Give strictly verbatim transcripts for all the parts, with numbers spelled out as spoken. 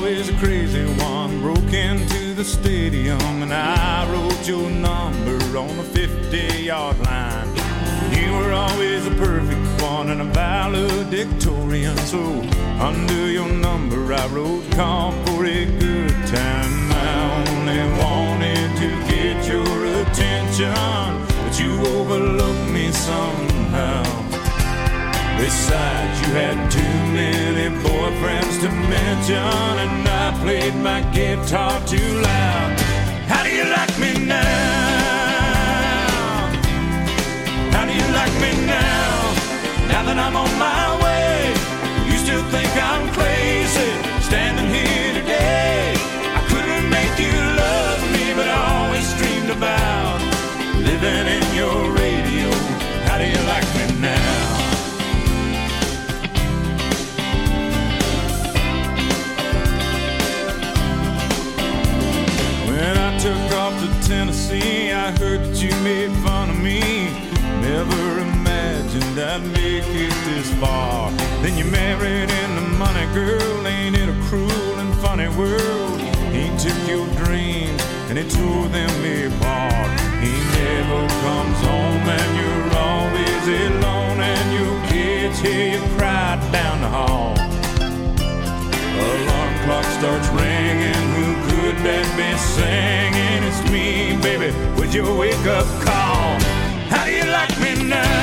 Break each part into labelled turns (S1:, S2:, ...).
S1: always a crazy one. Broke into the stadium and I wrote your number on the fifty-yard line. You were always a perfect one and a valedictorian. So under your number I wrote, call for a good time. I only wanted to get your attention, but you overlooked me somehow. Besides, you had too many boyfriends to mention, and I played my guitar too loud. How do you like me now? How do you like me now? Now that I'm on my way, you still think I'm crazy, standing here today. I couldn't make you love me, but I always dreamed about living in your radio. How do you like me now? When I took off to Tennessee, I heard that you made fun of me. Never imagined I'd make it this far. Then you married into money, girl. Ain't it a cruel and funny world? He took your dreams and he tore them apart. He never comes home and you're always alone, and your kids hear you cry down the hall. Alarm clock starts ringing. Who could that be singing? It's me, baby, with your wake-up call. How do you like me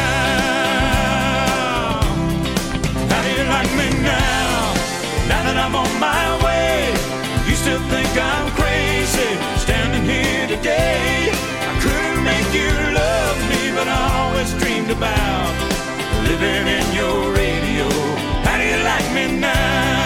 S1: now? How do you like me now? Now that I'm on my way, you still think I'm crazy, standing here today. I couldn't make you love me, but I always dreamed about living in your radio. How do you like me now?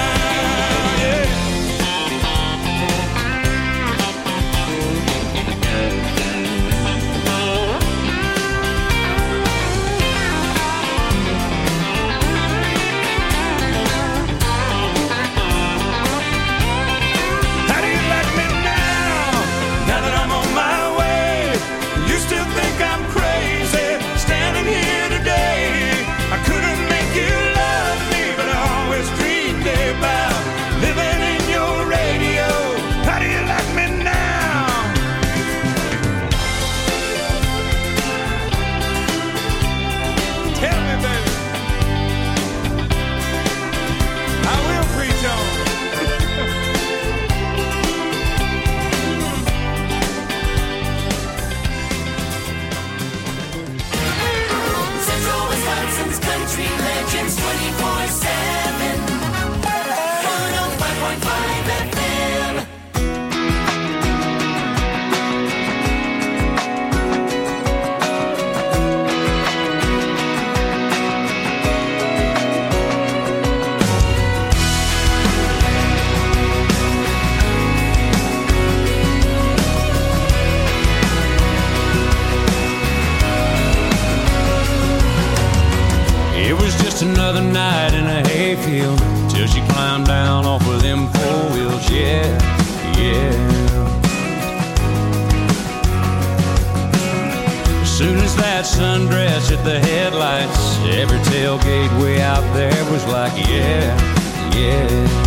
S2: Another night in a hayfield till she climbed down off of them four wheels. Yeah, yeah. As soon as that sundress hit the headlights, every tailgate way out there was like, yeah, yeah.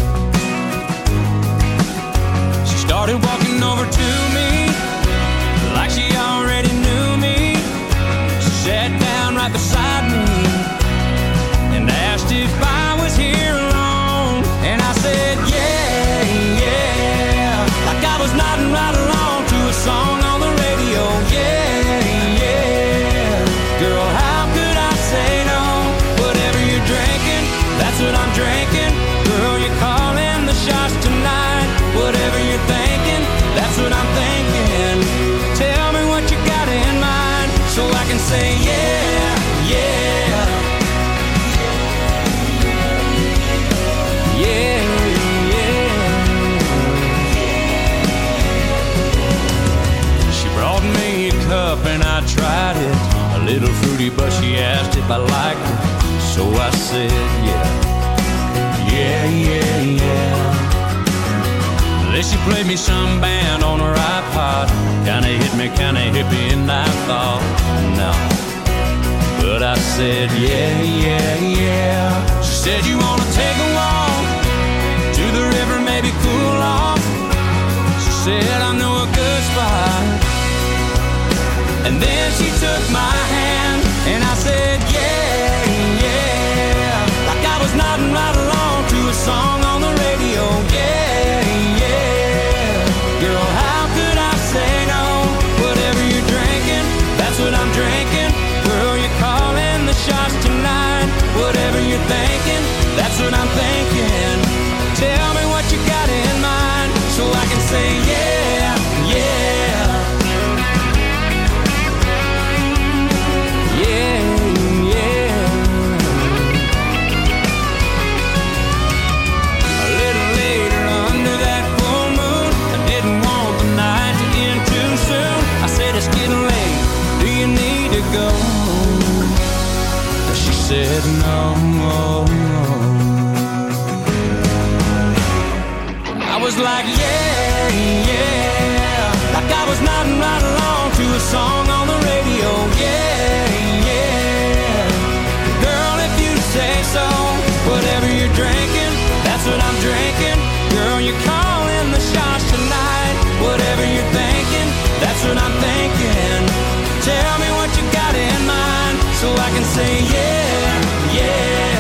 S2: She started walking over to me like she already knew me. She sat down right beside me and asked if I was here alone. And I said, yeah, yeah, like I was nodding right along to a song on the radio. Yeah, yeah, girl, how could I say no? Whatever you're drinking, that's what I'm drinking. Girl, you're calling the shots tonight. Whatever you're thinking, that's what I'm thinking. Tell me what you got in mind so I can say, yeah, yeah. And I tried it, a little fruity, but she asked if I liked it. So I said, yeah, yeah, yeah, yeah. Then she played me some band on her iPod. Kinda hit me, kinda hippie, and I thought, no. But I said, yeah, yeah, yeah. She said, you wanna take a walk to the river, maybe said, I know a good spot. And then she took my hand, and I said, yeah, yeah. Like I was nodding right along to a song on the radio, yeah, yeah. Girl, how could I say no? Whatever you're drinking, that's what I'm drinking. Girl, you're calling the shots tonight. Whatever you're thinking, that's what I'm thinking. Tell me what you got in mind, so I can say yeah, yeah. Yeah, yeah. A little later under that full moon, I didn't want the night to end too soon. I said, it's getting late, do you need to go? She said no. I was like, yeah, yeah. Like I was nodding right along to a song on the radio, yeah, yeah. Girl, if you say so, whatever you're drinking, that's what I'm drinking. Girl, you're calling the shots tonight. Whatever you're thinking, that's what I'm thinking. Tell me what you got in mind, so I can say yeah, yeah.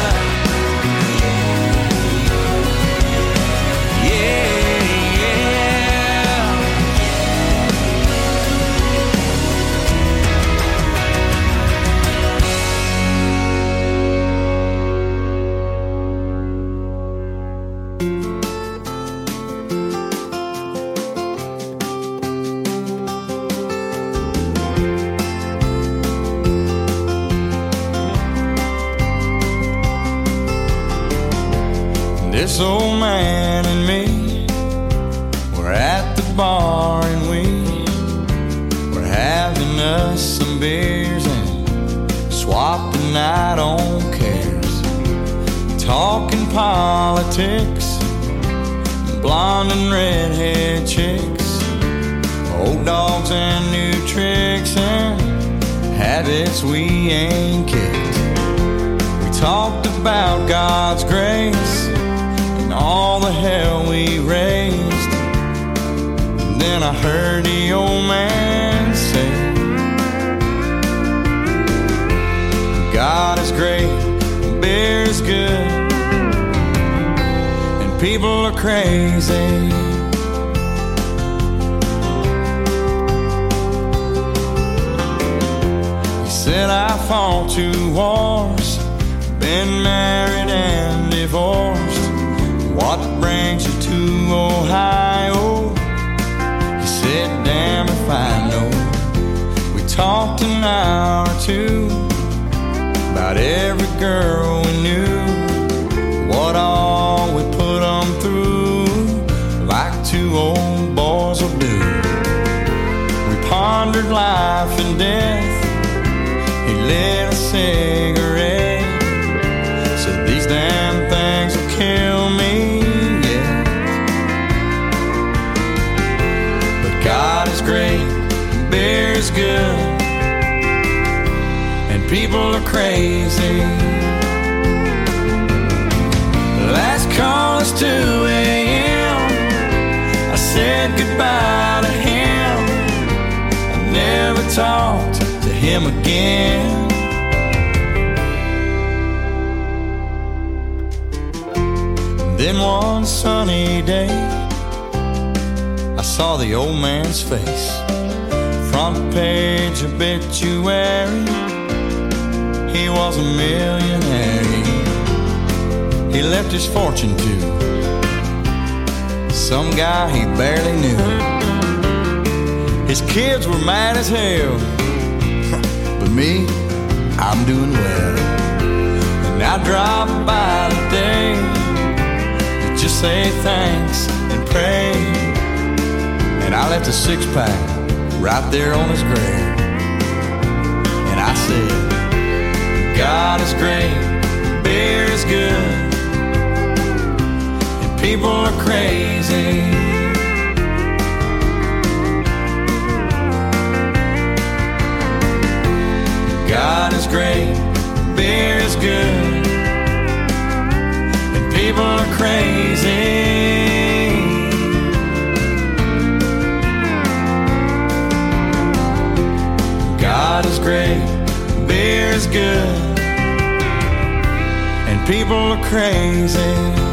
S1: This old man and me were at the bar and we were having us some beers and swapped the night on cares, talking politics, blonde and redhead chicks, old dogs and new tricks and habits we ain't kicked. We talked about God's grace, all the hell we raised. And then I heard the old man say, God is great, beer is good, and people are crazy. He said, I fought two wars, been married and divorced. What brings you to Ohio? He said, damn if I know. We talked an hour or two about every girl we knew, what all we put them through, like two old boys will do. We pondered life and death. He lit a cigarette, said these damn things will kill me. God is great, beer is good, and people are crazy. Last call is two a.m. I said goodbye to him. I never talked to him again. Then one sunny day I saw the old man's face, front page obituary. He was a millionaire. He left his fortune to some guy he barely knew. His kids were mad as hell, but me, I'm doing well. And I drop by today to just say thanks and pray. And I left a six-pack right there on his grave. And I said, God is great, beer is good, and people are crazy. God is great, beer is good, and people are crazy. great, beer's good, and people are crazy.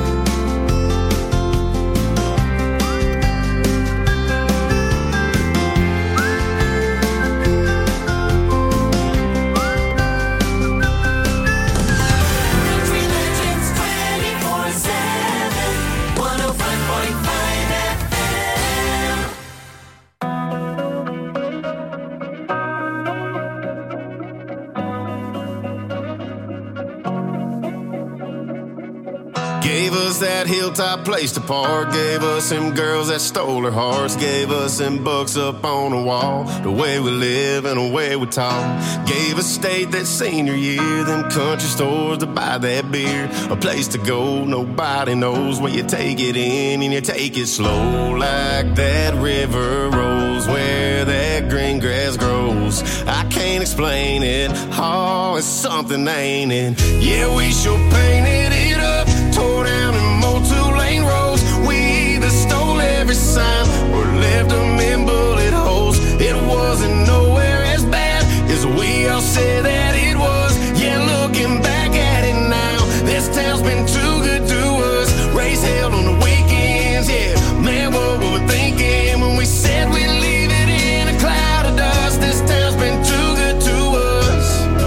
S3: Gave us that hilltop place to park. Gave us them girls that stole our hearts. Gave us them books up on the wall. The way we live and the way we talk. Gave us state that senior year. Them country stores to buy that beer. A place to go nobody knows, where you take it in and you take it slow. Like that river rolls, where that green grass grows. I can't explain it. Oh, it's something, ain't it? Yeah, we sure painted it up. Tore down and mowed two-lane roads. We either stole every sign or left them in bullet holes. It wasn't nowhere as bad as we all said that it was. Yeah, looking back at it now, this town's been too good to us. Race held on the weekends, yeah. Man, what were we thinking when we said we'd leave it in a cloud of dust? This town's been too good to us.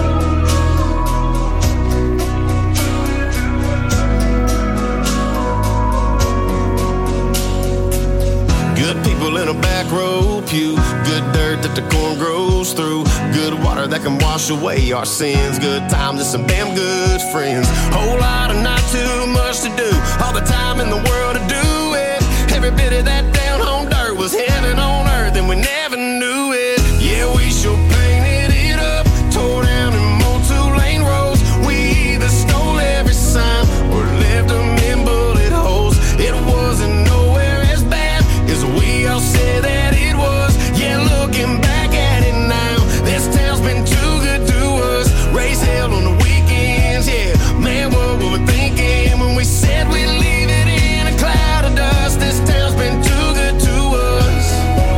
S3: Good people in a back row pew. Good dirt that the corn grows through. Good water that can wash away our sins. Good times and some damn good friends. Whole lot of not too much to do. All the time in the world to do it. Every bit of that down home dirt was heaven on earth, and we never knew it. Yeah, we sure painted it up. Tore down and mowed two-lane roads. We either stole every sign or left them in bullet holes. It wasn't nowhere as bad as we all said that it was. Yeah, looking back at it now, this town's been too good to us. Race held on the weekends, yeah. Man, what were we thinking when we said we'd leave it in a cloud of dust? This town's been too good to us.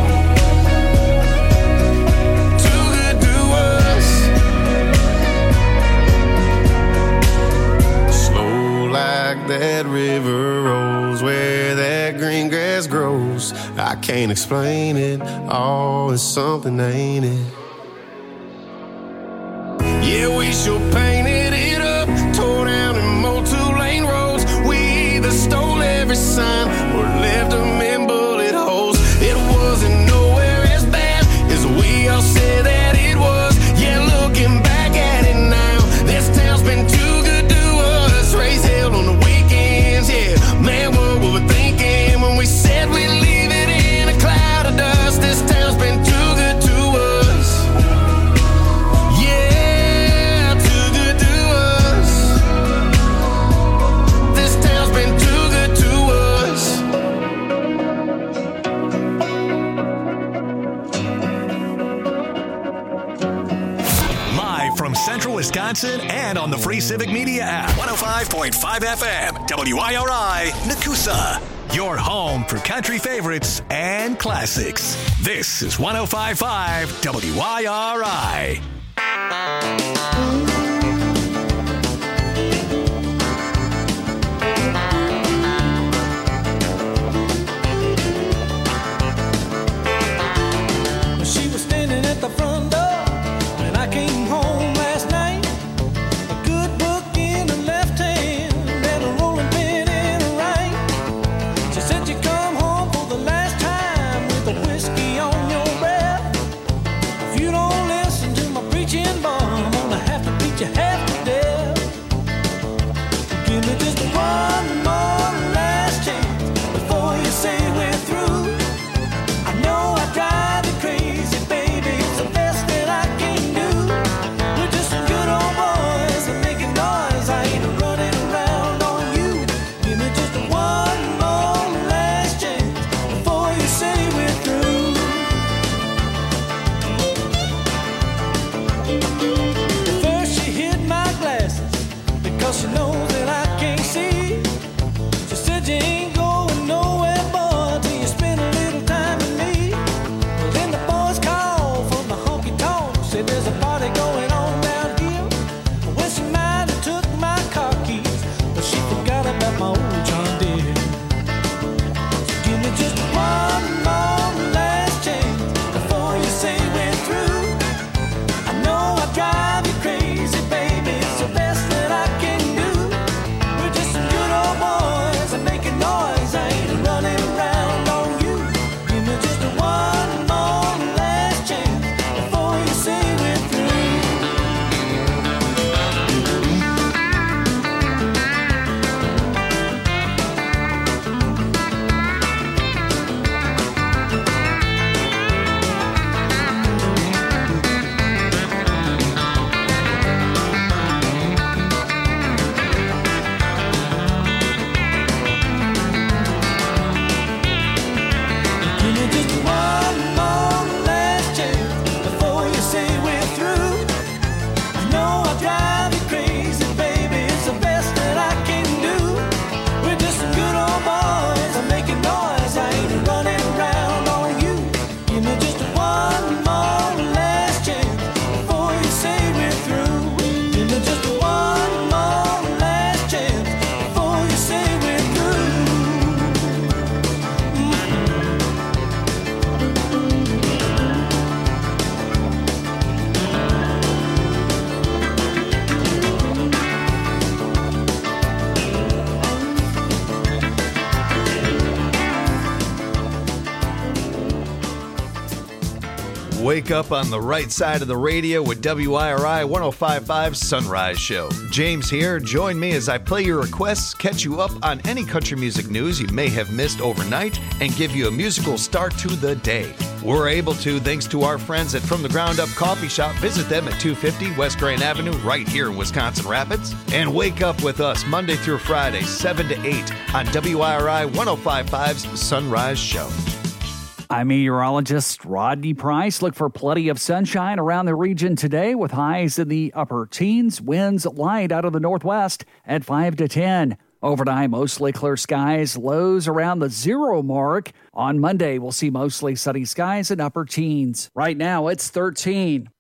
S3: Too good to us. Slow like that river rolls, where that green grass grows. I can't explain it. Oh, it's something, ain't it? Yeah, we sure painted it up. Tore down and mowed two-lane roads. We either stole every sign or left them in bullet holes. It wasn't nowhere as bad as we all said that it was. Yeah, looking back at it now, this town's been too good to us. Race held on the weekends, yeah. Man, what were we thinking when we said we'd leave it in a cloud of dust? This town's been too good to us. Yeah, too good to us. This town's been too good to us.
S4: Live from Central Wisconsin and on the Free Civic Media app. one oh five point five F M, W I R I, Nakusa. Your home for country favorites and classics. This is one oh five point five W I R I.
S5: She was standing at the front door when I came home last night. A good book in her left hand and a rolling pin in her right. She said you come home for the last time with a whiskey on your breath. If you don't listen to my preaching, boy, I'm gonna have to beat you half to death. Give me just one more last chance before you say we're through. I know I drive you crazy, baby, it's the best that I can do. We're just some good old boys and making noise. I ain't running around on you. Give me just one more last chance before you say we're through. First she hid my glasses because she knows that I can't see. She said you ain't going nowhere, boy, till you spend a little time with me. Well, then the boys called from the honky tonk, said there's a party
S6: wake up on the right side of the radio with W I R I one oh five point five Sunrise Show. James here. Join me as I play your requests, catch you up on any country music news you may have missed overnight, and give you a musical start to the day. We're able to thanks to our friends at From the Ground Up Coffee Shop. Visit them at two fifty West Grand Avenue right here in Wisconsin Rapids. And wake up with us Monday through Friday, seven to eight on W I R I one oh five point five's Sunrise Show.
S7: I'm meteorologist Rodney Price. Look for plenty of sunshine around the region today with highs in the upper teens, winds light out of the northwest at five to ten. Overnight, mostly clear skies, lows around the zero mark. On Monday, we'll see mostly sunny skies and upper teens. Right now, it's thirteen.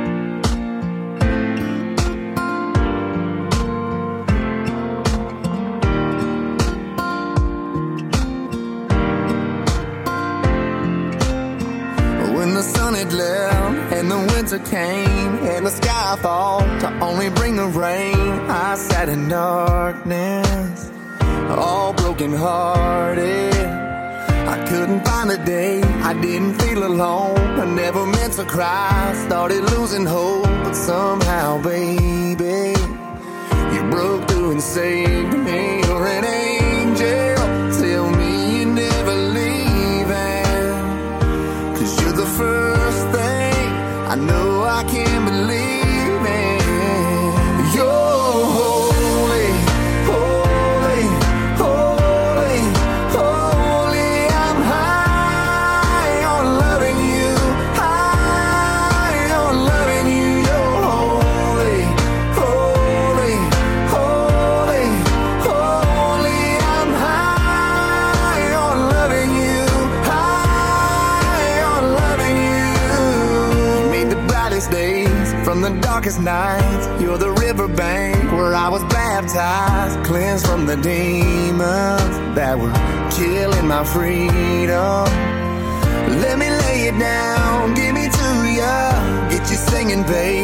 S8: When the sun had left and the winter came and the sky thought to only bring the rain, I sat in darkness, all broken hearted. I couldn't find a day, I didn't feel alone. I never meant to cry, started losing hope, but somehow, baby, you broke through and saved me. You're an angel, tell me you're never leaving, 'cause you're the first thing I know I can believe in. You're holy, holy, holy, holy. I'm high on loving you, high on loving you. You're holy, holy, holy, holy. I'm high on loving you, high on loving you. You made the brightest days from the darkest nights. You're the riverbank where I was baptized, cleansed from the demons that were killing my freedom. Let me lay it down, give me to ya, get you singing, babe.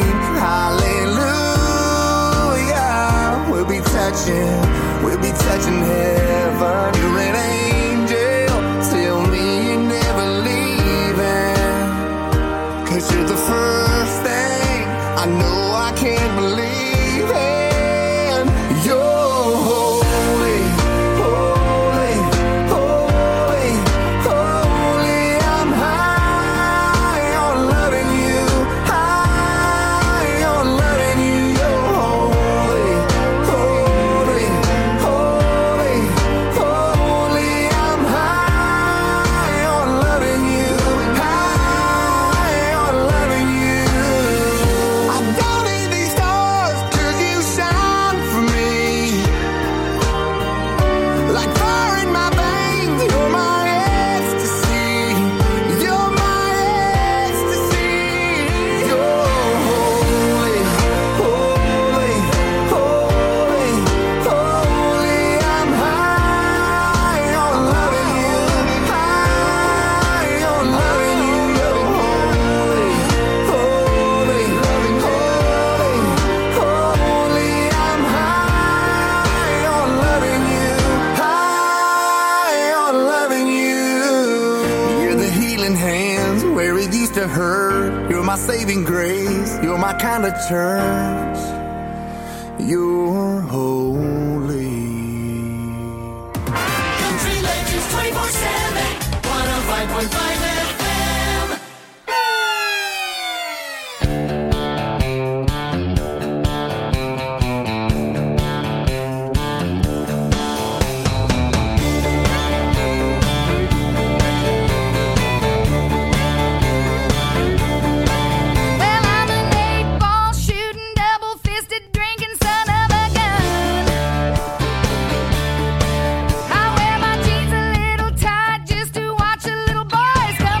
S8: Hallelujah. We'll be touching, we'll be touching heaven. You're an angel, tell me you're never leaving, 'cause you're the first thing I know I can't believe in. You're holy, holy, holy, holy. I'm high on loving you, high on loving you. You're holy, holy, holy, holy. I'm high on loving you, high on loving you. I don't need these stars 'cause you shine for me. Like fire in my veins, you're my ecstasy. You're my ecstasy. You're holy, holy, holy, holy. I'm high on loving you, high on loving you. You're holy, holy, holy, holy. I'm high on loving you, high on loving you. You're the healing hands where it used to hurt. You're my saving grace. You're my kind of church. You're holy.
S9: Country Legends twenty-four seven, one oh five point five F M.
S10: Well, I'm an eight-ball shooting, double-fisted drinking son of a gun. I wear my jeans a little tight just to watch the little boys come.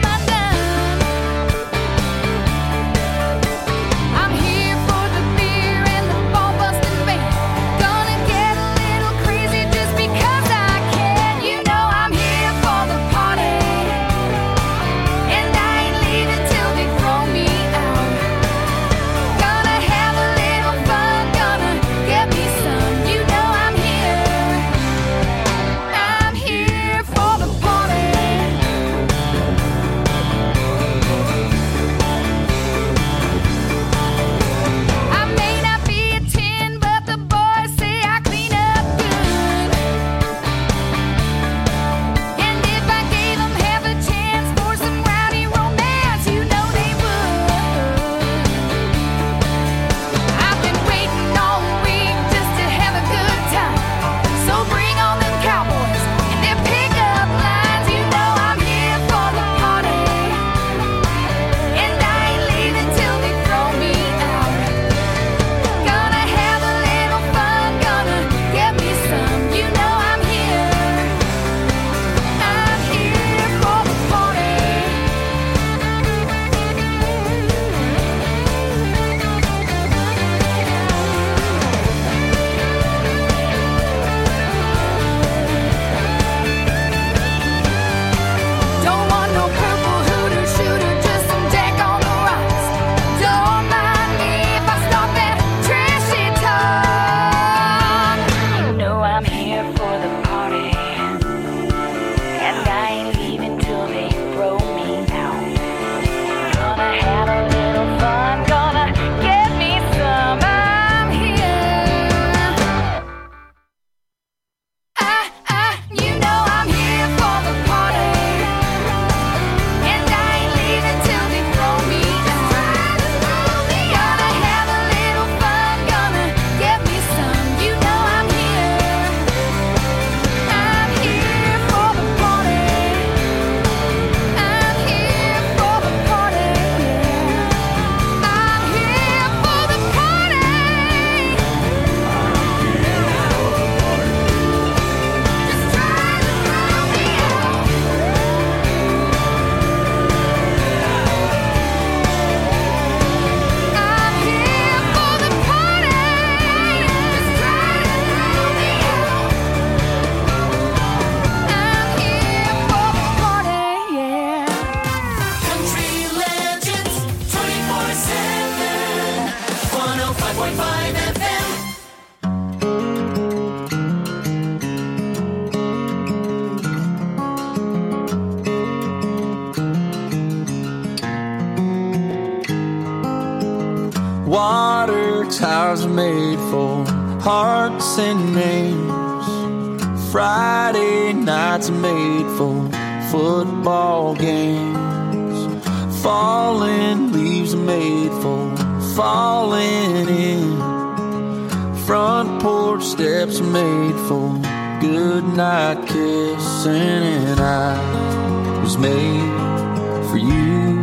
S11: Water towers are made for hearts and names. Friday nights are made for football games. Falling leaves are made for falling in. Front porch steps are made for good night kissing. And I was made for you.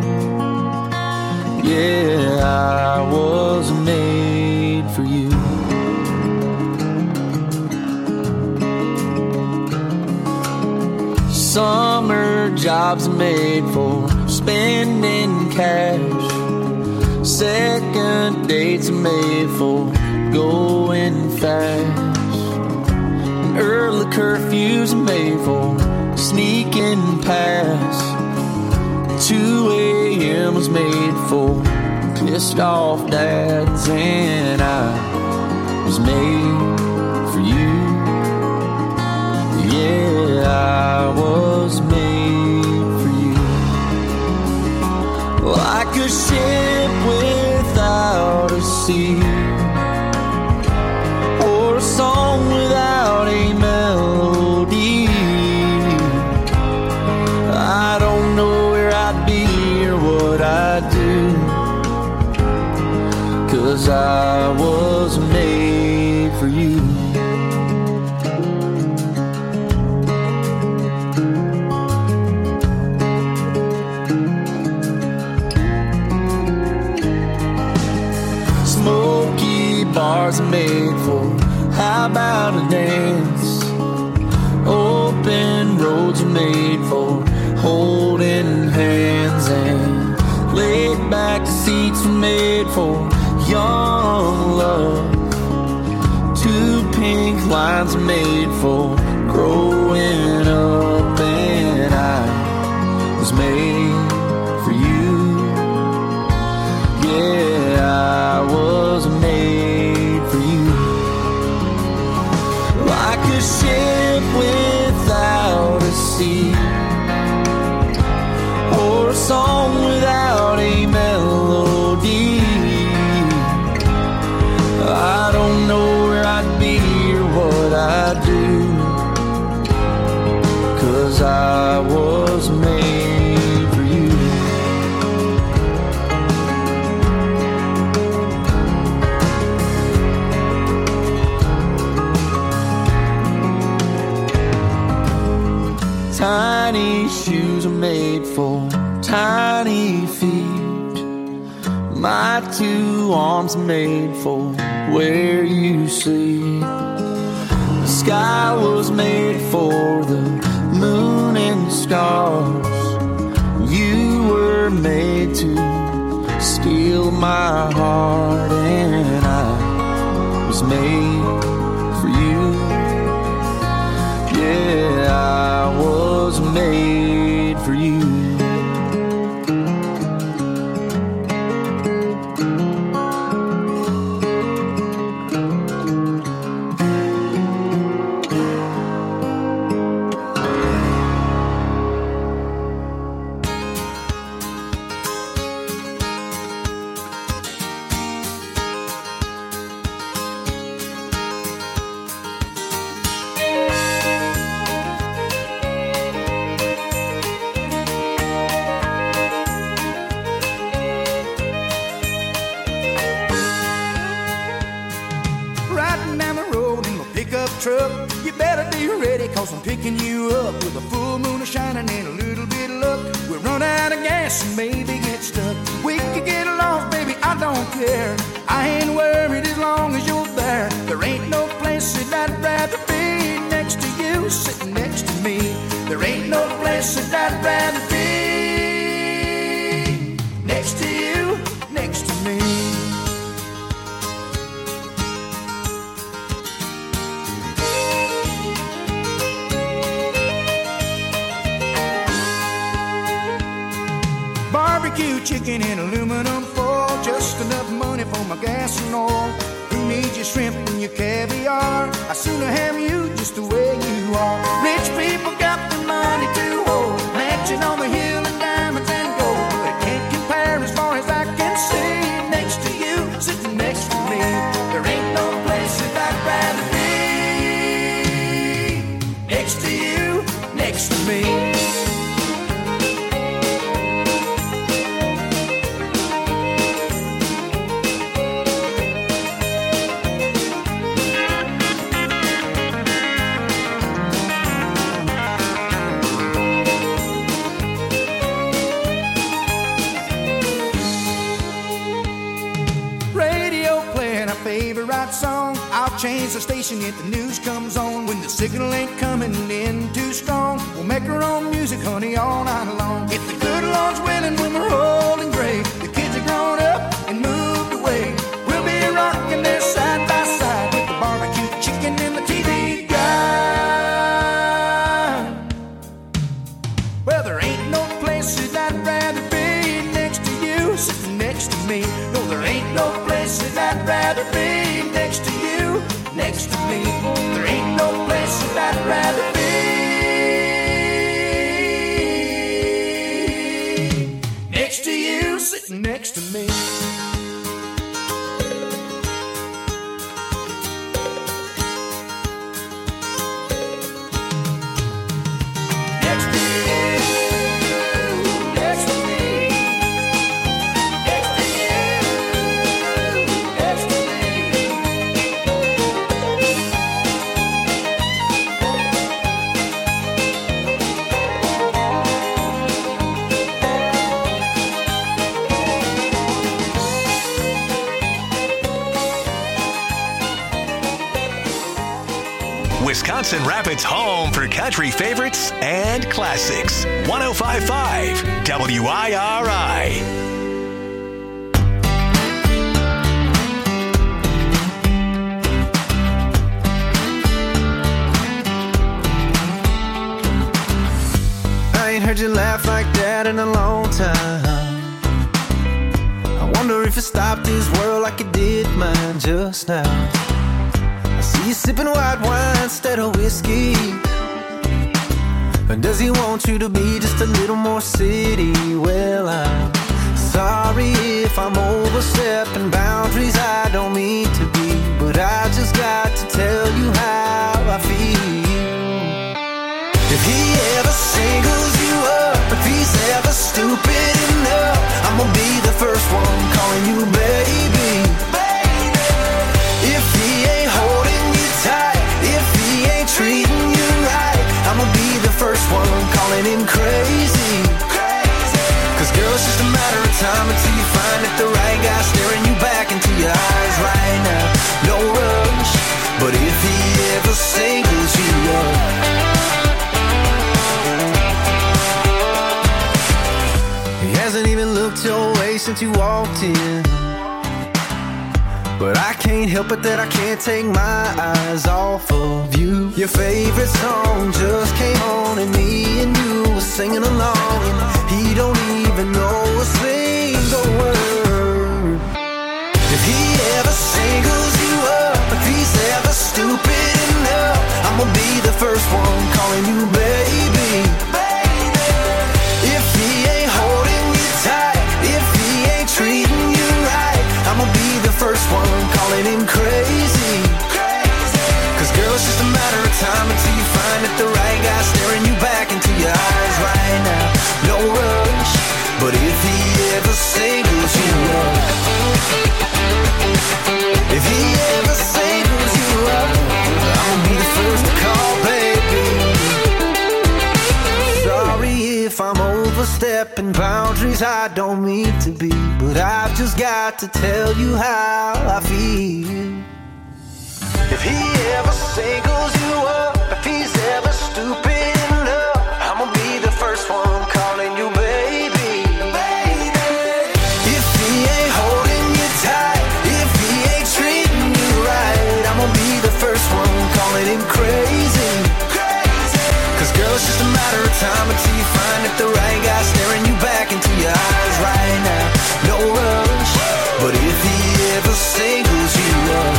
S11: Yeah, I was made for you. Summer jobs are made for spending cash. Second dates are made for going fast. And early curfews are made for sneaking past. two a.m. was made for pissed off dads. And I was made for you. Yeah, I was made for you. Like a ship without a sea, or a song without a melody. I don't know where I'd be or what I'd do, 'cause I was made for you. Bars are made for how about a dance. Open roads are made for holding hands. And laid back seats are made for young love. Two pink lines are made for growing up. And I was made for you. Yeah, I was made for you. Like a ship without a sea, or a song without a melody. I don't know where I'd be or what I'd do, 'cause I was made for you. Tiny shoes are made for tiny feet. My two arms are made for where you sleep. The sky was made for the moon and stars. You were made to steal my heart. And I was made for you. Yeah, I was made for you.
S12: Truck, you better be ready, 'cause I'm picking you up with a full moon shining and a little bit of luck. We'll run out of gas and maybe get stuck. We could get lost, baby, I don't care. I ain't worried as long as you're there. There ain't no place that I'd rather be next to you, sitting next to me. There ain't no place that I'd rather be next to you, next to me. Barbecue chicken in aluminum foil, just enough money for my gas and oil. Who needs your shrimp and your caviar? I sooner have you just the way you are. Rich people got the money to hold, mansion on the hill and diamonds and gold, but it can't compare as far as I can see. Next to you, sitting favorite song. I'll change the station if the news comes on. When the signal ain't coming in too strong, we'll make our own music, honey, all night long. If the good Lord's willing, when we're old and gray, the kids are grown up and moved away, we'll be rocking there side by side with the barbecue chicken and the T V guide. Well, there ain't no place that I'd rather be next to you, sitting next to me. No, there ain't no place that I'd rather be next to you, next to me. There ain't no place that I'd rather be next to you, sitting next to me.
S4: Wisconsin Rapids' home for country favorites and classics. one oh five point five W I R I.
S11: I ain't heard you laugh like that in a long time. I wonder if it stopped this world like it did mine just now. I see you sipping white wine instead of whiskey. And does he want you to be just a little more city? Well, I'm sorry if I'm overstepping boundaries I don't mean to be, but I just got to tell you how I feel. If he ever singles you up, if he's ever stupid enough, I'm gonna be the first one calling you baby. Baby. If he ain't holding you tight, if he ain't treating you right, I'm gonna be the first one calling him crazy. Crazy. Cause girl, it's just a matter of time until you find that the right guy staring you back into your eyes right now. No rush, but if he ever singles you up, he hasn't even looked your way since you walked in. But I can't help it that I can't take my eyes off of you. Your favorite song just came on and me and you were singing along, and he don't even know a single word. If he ever singles you up, if he's ever stupid enough, I'm gonna be the first one calling you baby. Baby. If he ain't holding you tight, if he ain't treating you right, I'm gonna be the first one calling him crazy. Crazy. Cause girl, it's just a matter of time until you find that the right guy staring you back into your eyes right now. No rush, but if he ever singles you up, if he ever singles you up, I'll be the first to call baby. Sorry if I'm overstepping boundaries I don't mean to be, but I've just got to tell you how I feel. If he ever singles you up, if he's ever stupid enough, I'm gonna be the first one calling you baby. Baby. If he ain't holding you tight, if he ain't treating you right, I'm gonna be the first one calling him crazy. Crazy. Cause girl, it's just a matter of time until you find that the right guy staring you back into your eyes right now. No rush, but if he ever singles you up,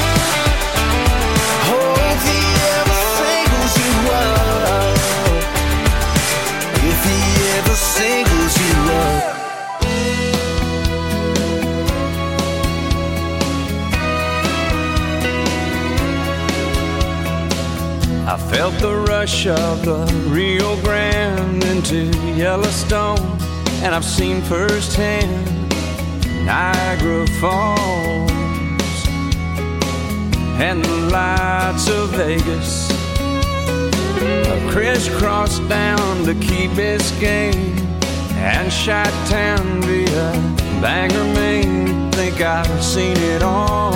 S11: oh, if he ever singles you up, if he ever singles you up.
S1: I felt the rush of the Rio Grande into Yellowstone, and I've seen firsthand Niagara Falls and the lights of Vegas. I crisscrossed down to Key Biscayne and Chi-Town via Bangor, Maine,
S2: think I've seen it all.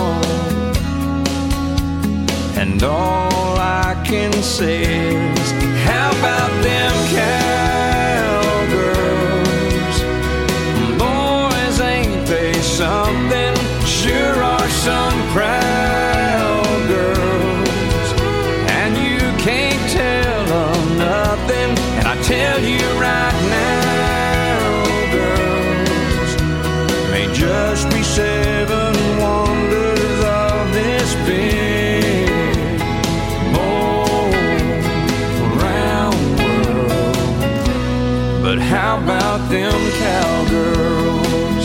S2: And all I can say is, how about them cowgirls? Boys, ain't they something? Sure are some proud girls. And you can't tell them nothing. And I tell you right now, girls, may just be seven wonders of this big, bold, round world. But how about them cowgirls?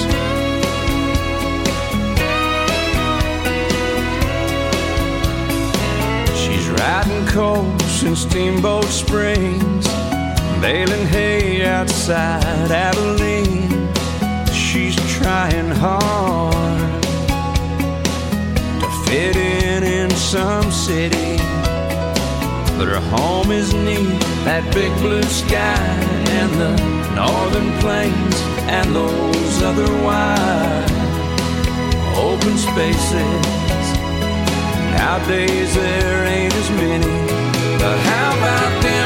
S2: She's riding coast in Steamboat Springs, baling hay outside Abilene. She's trying hard to fit in in some city, but her home is neat, that big blue sky and the northern plains and those other wide open spaces. Nowadays there ain't as many, but how about them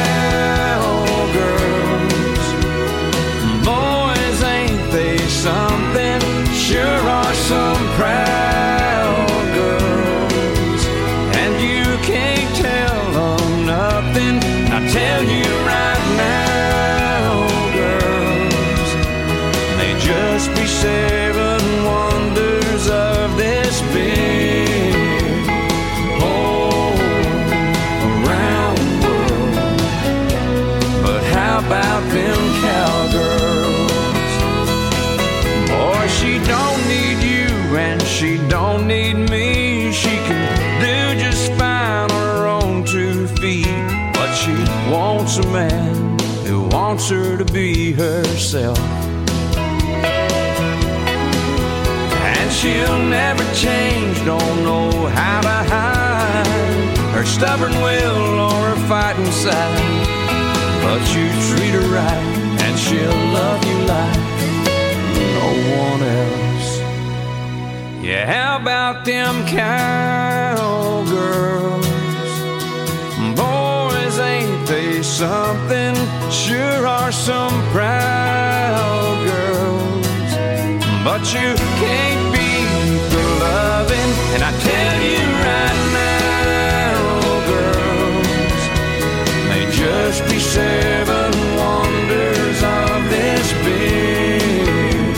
S2: cowgirls? Boys, ain't they something? Sure are some proud girls. And you can't tell them nothing. I tell you right now, girls, they just be seven wonders of this big, whole, around world. But how about them cowgirls? Boy, she don't need you and she don't need me. She can do just fine on her own two feet, but she wants a man who wants her to be herself. And she'll never change, don't know how to hide her stubborn will or her fighting side. But you treat her right and she'll love you like no one else. Yeah, how about them cowgirls? Boys, ain't they something? Sure are some proud girls. But you can't beat the loving. And I tell you right now, girls, they just be seven wonders of this big,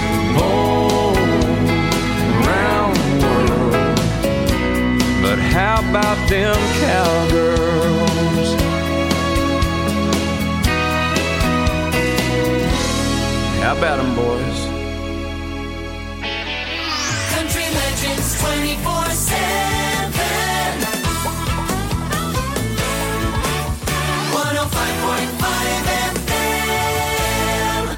S2: bold, round world. But how about them cowgirls? How about them, boys?
S9: Country Legends twenty-four seven. one oh five point five F M.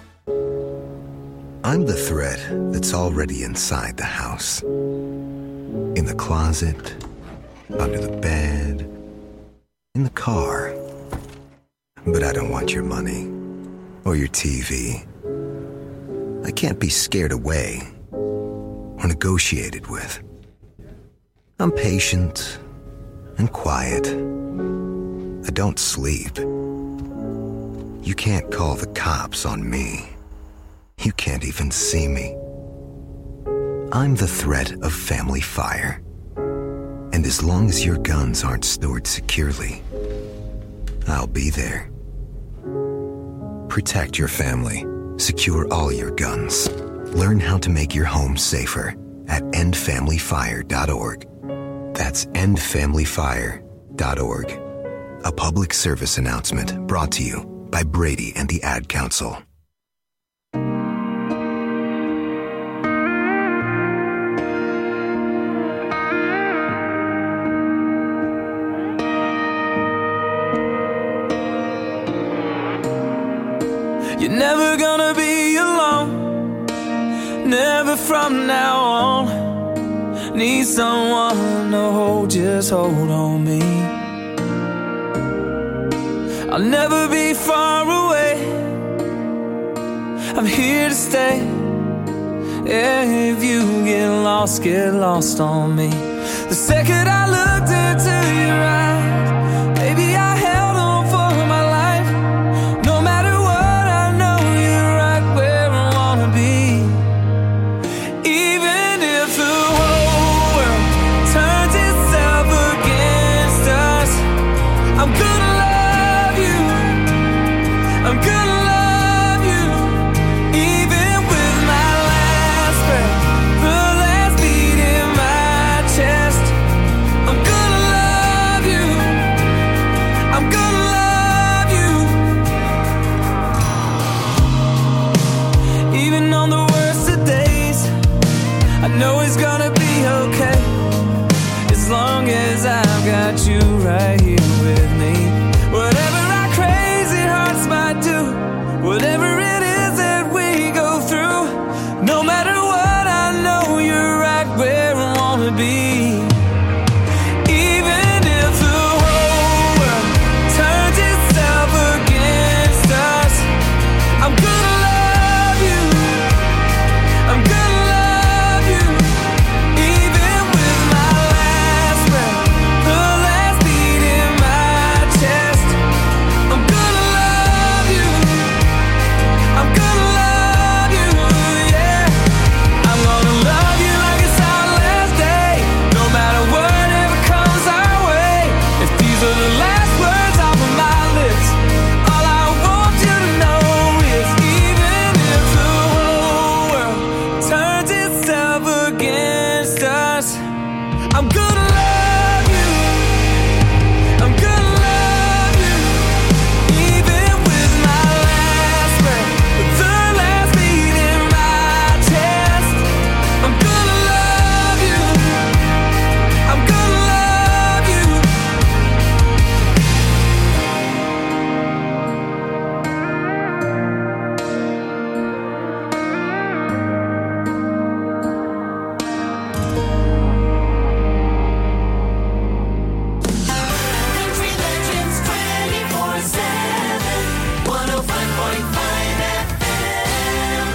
S13: I'm the thread that's already inside the house. In the closet, under the bed, in the car. But I don't want your money or your T V. I can't be scared away or negotiated with. I'm patient and quiet. I don't sleep. You can't call the cops on me. You can't even see me. I'm the threat of family fire. And as long as your guns aren't stored securely, I'll be there. Protect your family. Secure all your guns. Learn how to make your home safer at end family fire dot org. That's end family fire dot org. A public service announcement brought to you by Brady and the Ad Council.
S2: You're never gonna be alone, never from now on. Need someone to hold, just hold on me. I'll never be far away, I'm here to stay.
S11: If you get lost, get lost on me. The second I looked into your eyes, baby, I held on for my life. No matter what, I know you're right where I wanna be. Even if the whole world turns itself against us, I'm gonna love you. I'm gonna love you. Even with my last breath, the last beat in my chest, I'm gonna love you. I'm gonna love you. Even on the worst of days, I know it's gonna be okay, as long as I've got you right here with me. Whatever our crazy hearts might do, whatever it is that we go through, no matter what, I know you're right where I wanna be. Even if the whole world turns itself against us, I'm gonna love you. I'm gonna love you. Even with my last breath, the last beat in my chest, I'm gonna love you. I'm gonna love you, yeah. I'm gonna love you like it's our last day, no matter whatever comes our way. If these are the last words off of my lips, all I want you to know is even if the whole world turns itself against us, I'm gonna love you. I'm gonna love you. Even with my last breath, the last beat in my chest, I'm gonna love you. I'm gonna love you.
S9: Country Legends twenty-four seven, one oh five point five F M.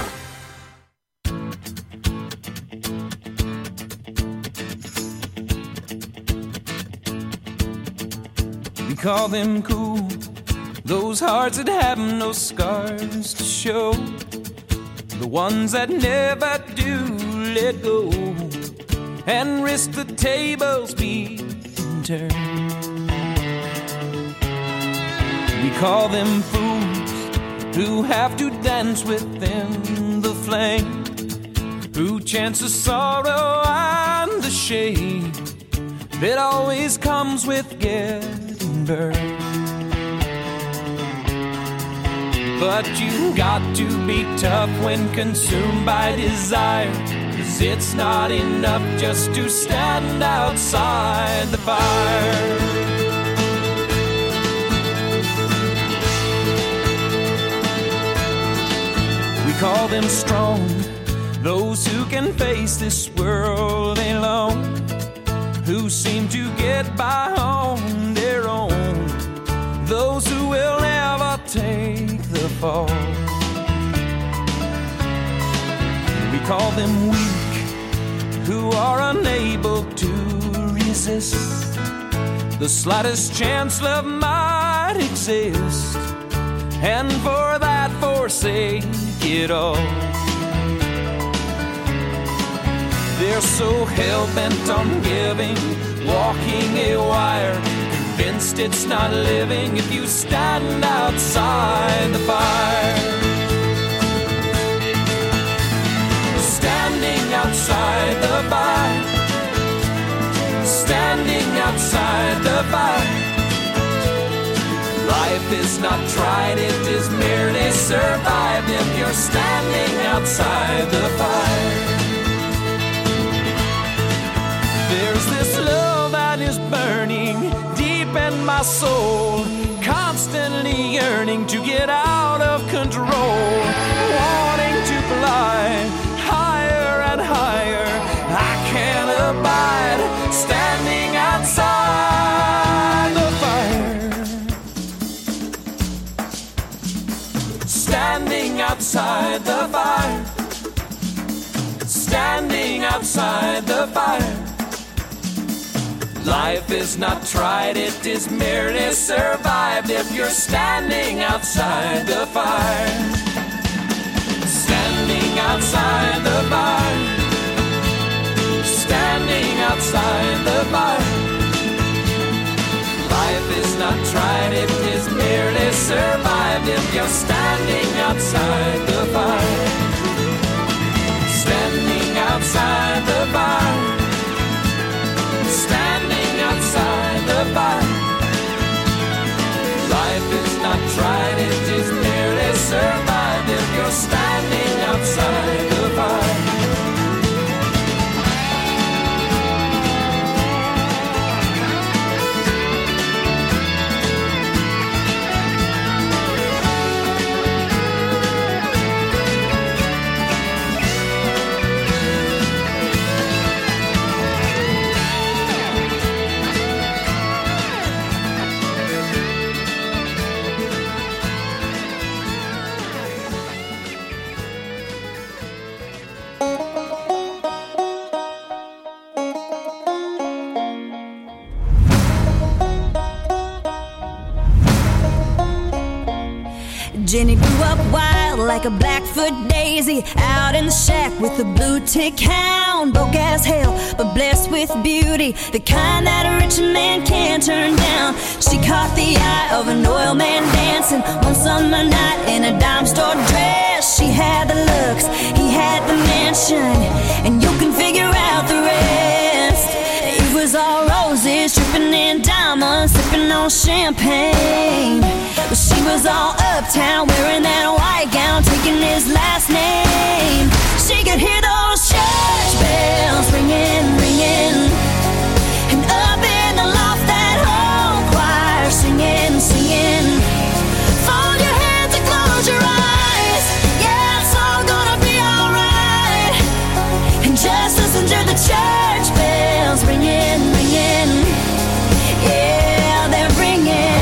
S11: We call them cool, those hearts that have no scars to show, the ones that never do let go and risk the tables being turned. We call them fools who have to dance within the flame, who chance the sorrow and the shame that always comes with getting burned. But you got to be tough when consumed by desire, 'cause it's not enough just to stand outside the fire. We call them strong, those who can face this world alone, who seem to get by on their own, those who will never take the fall. We call them weak, who are unable to resist the slightest chance love might exist, and for that forsake it all. They're so hell-bent on giving, walking a wire, convinced it's not living if you stand outside the fire. Standing outside the fire, standing outside the fire. Life is not tried, it is merely survived if you're standing outside the fire. There's this love that is burning deep in my soul, constantly yearning to get out of control, wanting to fly higher and higher. I can't abide standing outside the fire. Standing outside the fire.
S2: standing outside the fire. Life is not tried, it is merely survived if you're standing outside the fire. Standing outside the fire. Standing outside the fire. Life is not tried, it is merely survived if you're standing outside the fire. Standing outside the fire. Standing outside the fire. Life is not tried, it is merely survived if you're standing outside the fire.
S14: Jenny grew up wild like a Blackfoot daisy, out in the shack with a blue tick hound. Broke as hell, but blessed with beauty, the kind that a rich man can't turn down. She caught the eye of an oil man dancing one summer night in a dime store dress. She had the looks, he had the mansion, and you can figure out the rest. It was all roses, dripping in diamonds, sipping on champagne. But she was all uptown, wearing that white gown, taking his last name. She could hear those church bells ringing, ringing, and up in the loft that whole choir singing, singing. Fold your hands and close your eyes, yeah, it's all gonna be alright. And just listen to the church bells ringing, ringing, yeah, they're ringing.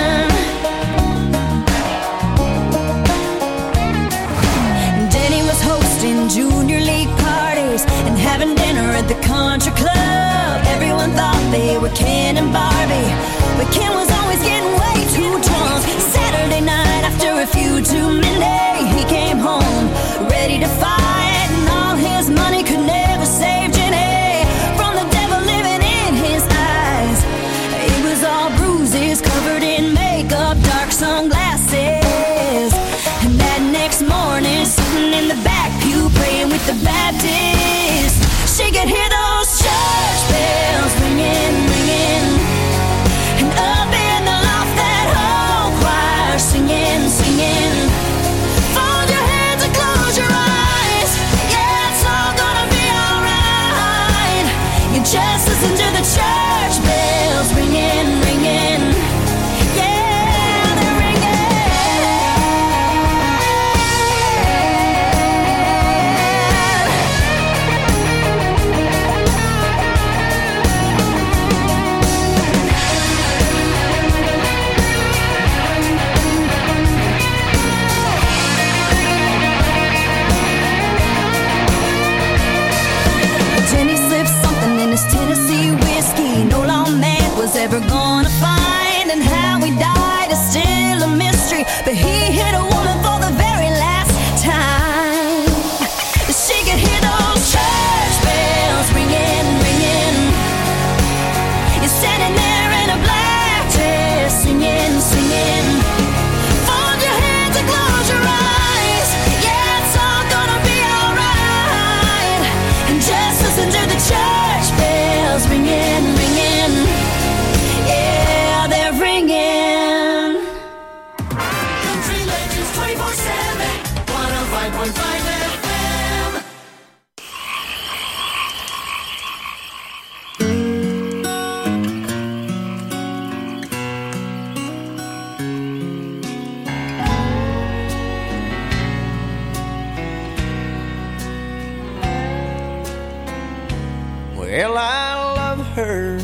S14: Junior league parties and having dinner at the country club. Everyone thought they were Ken and Barbie, but Ken was always getting way too drunk. Saturday night after a few too many, he came home ready to fight, and all his money could never save Jenny from the devil living in his eyes. It was all bruises, covered in makeup, dark sunglasses, and that next morning, sitting in the back pew praying with the Baptist, she could hear those church bells ringing, ringing, and up in the loft that whole choir singing, singing. Fold your hands and close your eyes, yeah, it's all gonna be alright. You just listen to the church bells ringing, ringing, yeah, they're ringing. Jenny slipped something in his Tennessee whiskey no lawman was ever gonna find, and how he died is still a mystery, but he hit a woman for the very last time. She could hear those church bells ringing, ringing. You're standing there in a black dress, singing, singing. Fold your hands and close your eyes, yeah, it's all gonna be alright. And just listen to the church bells ringing, ringing, yeah, they're ringing.
S9: Country Legends twenty-four seven, one oh five point five F M.
S11: Well, I love her,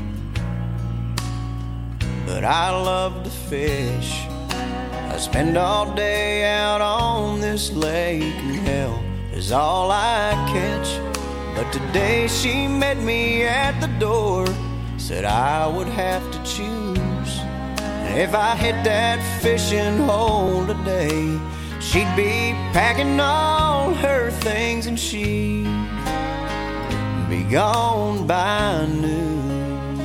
S11: but I love to fish. I spend all day out on this lake, and hell,
S15: is all I catch. But today she met me at the door, said I would have to choose. And if I hit that fishing hole today, she'd be packing all her things and she'd be gone by noon.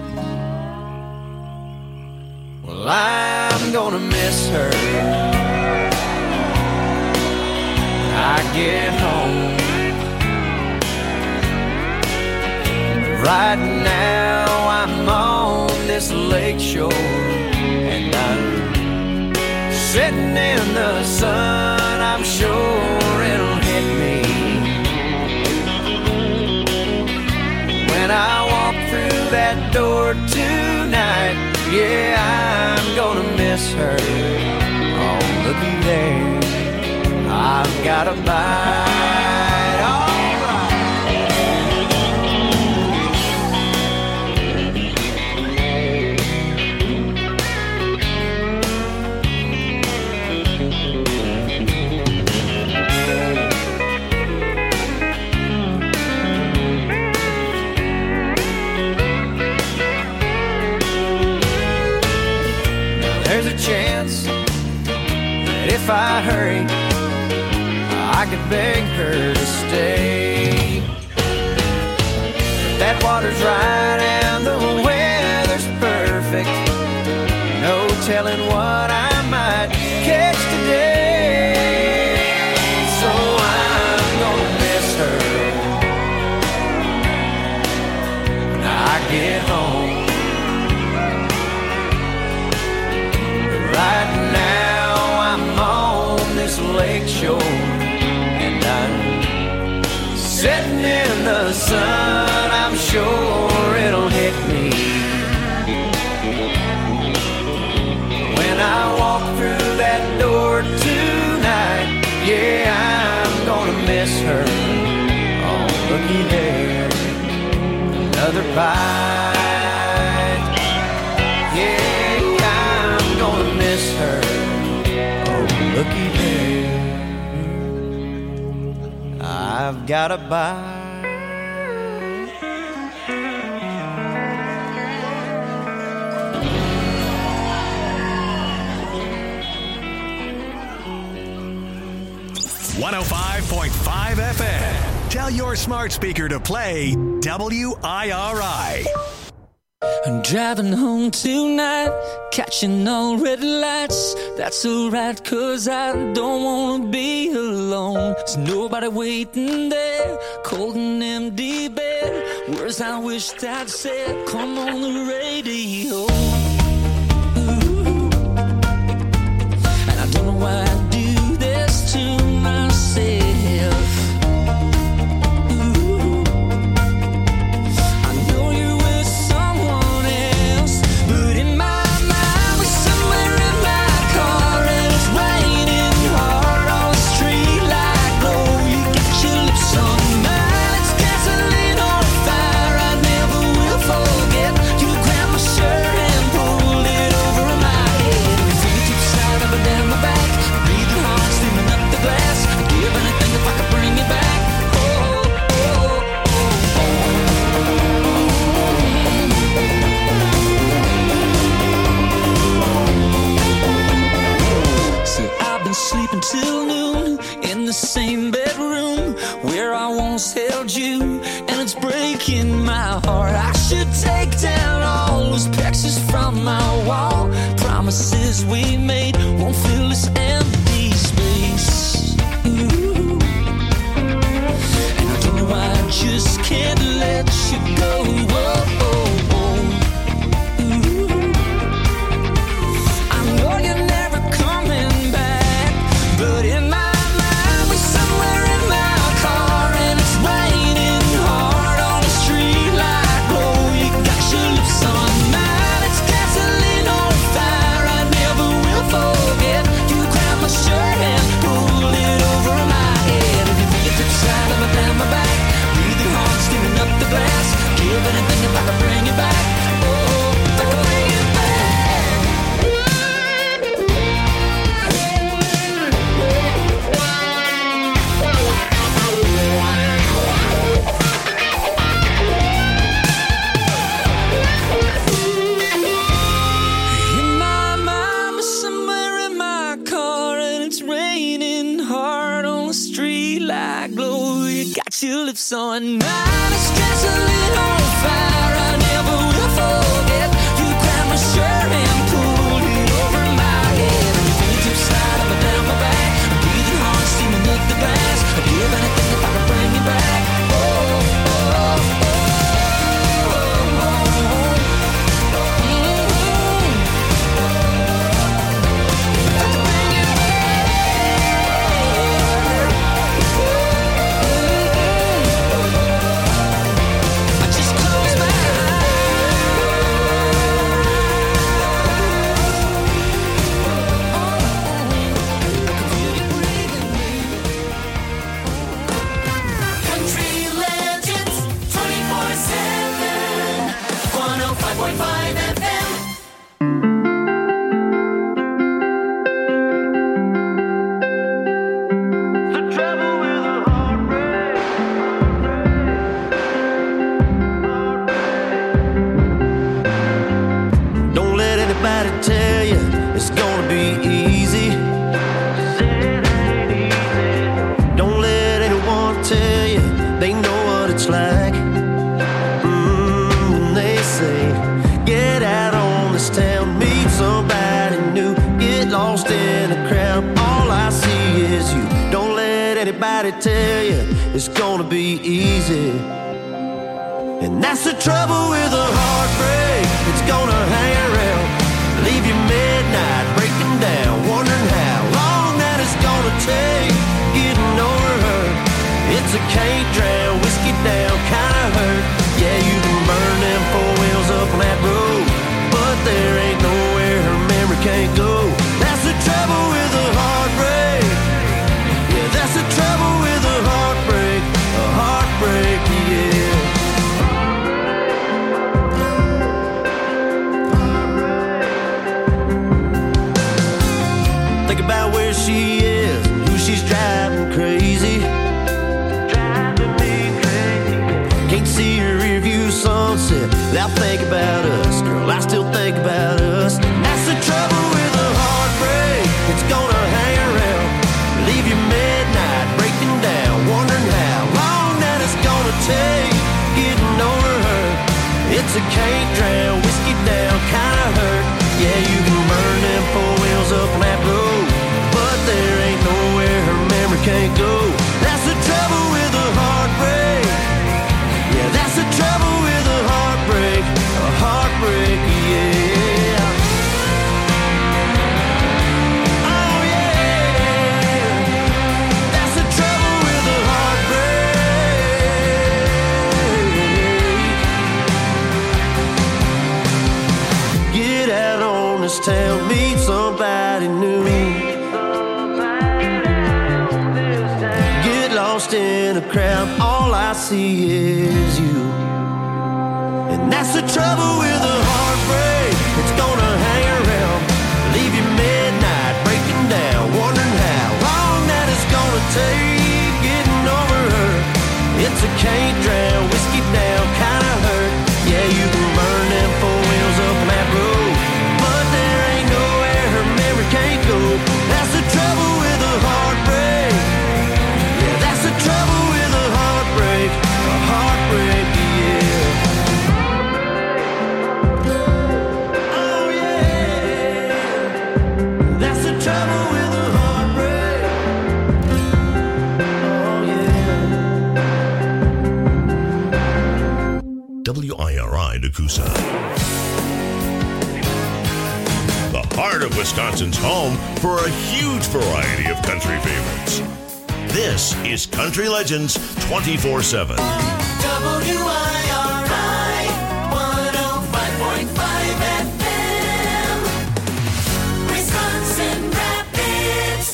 S15: Well, I'm gonna miss her when I get home. Right now I'm on this lake shore, and I'm sitting in the sun. I'm sure it'll hit me when I walk through that door tonight. Yeah, I'm gonna miss her. Oh, looky there, I've got a bite. Oh, chance that if I hurry, I could beg her to stay. If that water's right and the weather's perfect, no telling what I might catch today. So I'm gonna miss her when I get home. Right now I'm on this lake shore, and I'm sitting in the sun. I'm sure it'll hit me when I walk through that door tonight. Yeah, I'm gonna miss her. Oh, looky there, another bite. Yeah, I'm gonna miss her. Oh, looky there, I've got a bite.
S4: one oh five point five F M. Tell your smart speaker to play W I R I.
S2: I'm driving home tonight, catching all red lights. That's alright, cause I don't wanna be alone. There's nobody waiting there, cold and empty bed. Words I wished I'd said, come on the radio. Ooh. And I don't know why I do this to myself. Sleeping till noon in the same bedroom where I once held you, and it's breaking my heart. I should take down all those pictures from my wall. Promises we made won't fill this empty space. Ooh. And I don't know why I just can't let you go. Whoa, whoa, whoa. Ooh. I know you're never coming back, but in my mind we're somewhere in my car, and it's raining hard on the street like whoa. You got your lips on mine, it's gasoline on fire. I never will forget. You grab my shirt and pull it over my head. If you think it's side of my down my back, breathing hard, steaming up the glass, give anything You got your lips on mine. A stress a little fire I never will forget. You grabbed my shirt and pulled it over my head. Your fingertips slide up and down my back. I'm breathing hard, steaming up the grass. I'd give anything if I could bring you back. Oh, oh, oh, oh.
S15: Tell you it's gonna be easy, and that's the trouble with a heartbreak. It's gonna hang around, leave you midnight breaking down, wondering how long that it's gonna take getting over her. It's a can't drown, whiskey down kind of hurt. Yeah, you can burn them four wheels up on that road, but there ain't nowhere her memory can't go. That's the trouble with a heartbreak. Yeah, that's the trouble with a heartbreak, a heartbreak, yeah. Think about where she is, who she's driving crazy. Driving me crazy. Can't see her rear view sunset without thinking about us. Girl, I still think about us. That's the trouble with a heartbreak. It's gonna hang around, leave you midnight breaking down, wondering how long that it's gonna take getting over her. It's a can't drown, whiskey down kind of hurt. Yeah, you can burn them four wheels up on that road, but there ain't nowhere her memory can't go. That's the trouble with a heartbreak. Yeah, that's the trouble with a heartbreak, a heartbreak, yeah. Oh yeah, that's the trouble with a heartbreak. Get out on this town, meet somebody new. Get lost in a crowd, all I see is you. And that's the trouble with a heartbreak. It's gonna hang around, leave you midnight breaking down, wondering how long that it's gonna take getting over her. It's a can't drown, whiskey down kind of hurt. Yeah, you can burn them four wheels up on that road, but there ain't nowhere her memory can't go. That's the trouble with a heartbreak. Yeah, that's the trouble with a heartbreak, a heartbreak, yeah. Oh yeah, that's the trouble with a heartbreak. Oh yeah.
S16: W I R I Nakusa. The heart of Wisconsin's home for a huge variety of country favorites. This is Country Legends twenty-four seven.
S9: W I R I one oh five point five F M, Wisconsin Rapids.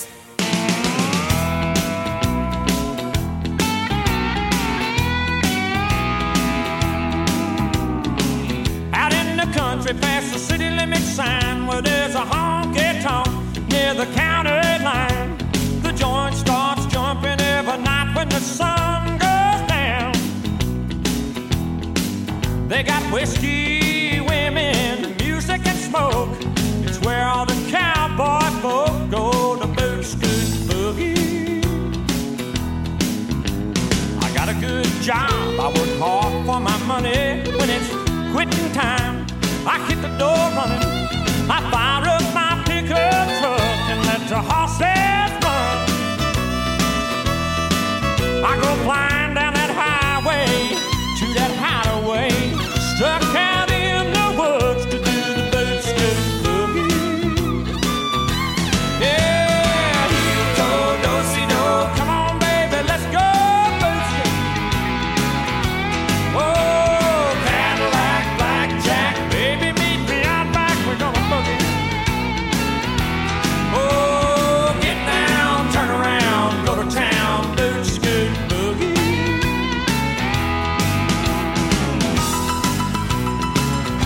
S5: Out in the country past the city limit sign where there's a honky-tonk near the county line. The joint starts jumping every night when the sun goes down. They got whiskey, women, music and smoke. It's where all the cowboy folk go to boot scoot boogie. I
S17: job. I work hard for my money. When it's quitting time, I hit the door running. I fire up my pickup truck and let the horses run. I go flying